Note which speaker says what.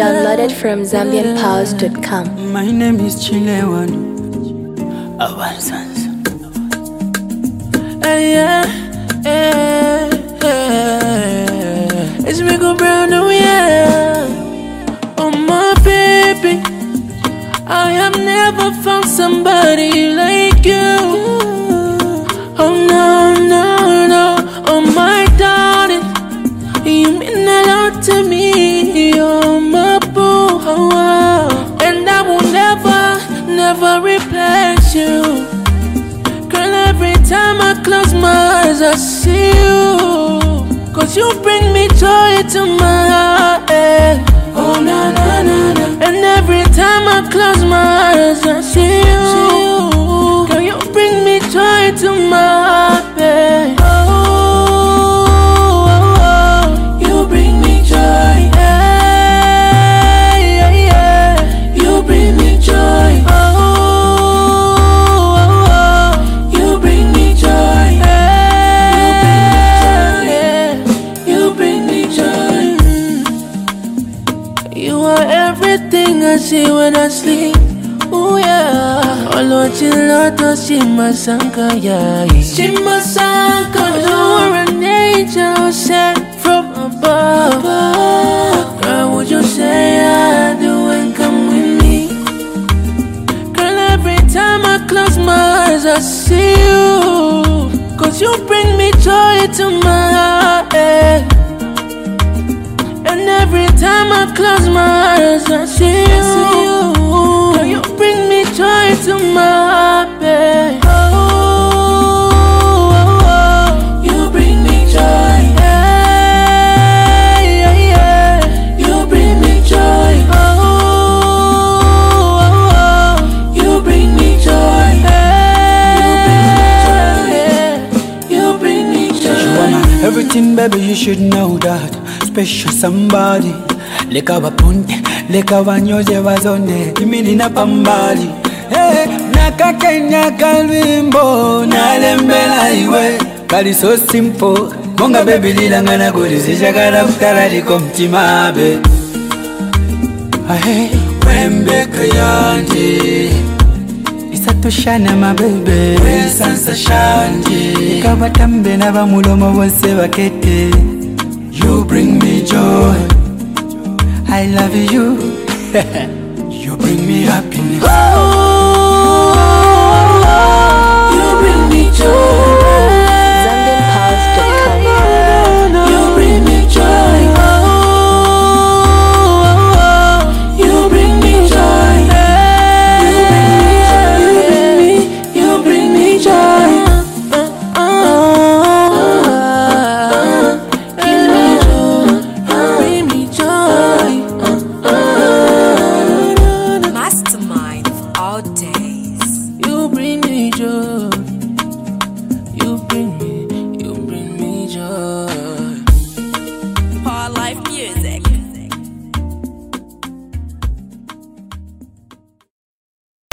Speaker 1: Downloaded from ZambianPows.com.
Speaker 2: My name is Chilewan Avanzans. Yeah, it's me go brown, oh yeah. Oh my baby, I have never found somebody like you. Oh no, no, no, oh my darling, you mean a lot to me. Oh my boo, and I will never replace you. Girl, every time I close my eyes, I see you. Cause you bring me joy to my heart. Oh na na na na. And every time I close my eyes, I see you. Girl, you bring me joy to my heart. You bring me joy. You bring me joy. You bring me joy. You bring me joy. You are everything I see when I sleep. Ooh yeah. Olochiloto Shimasanka, yeah. Shimasanka, you are an angel sent from above. Girl, would you say I do and come with me? Girl, every time I close my eyes, I see you. Cause you bring me joy to my heart. And every time I close my eyes, I see you. Girl, you bring me joy to my heart, babe. You bring me joy. You bring me joy. You bring me joy. You bring me joy. You are my everything, baby, you should know that. Special somebody. Leka wapunte, leka wanyoze wazone. Imini na pambali. Hey, nakakenya kalwimbo nalembela iwe. Kali so simple. Monga baby lilangana kulizisha kala kutarari komtima be. Hey, wembe kayandi. Isatoshana my baby. Wesansa shandi. Kawatambe na bamulomo wose wakete. You bring me joy. I love you. You bring me happiness.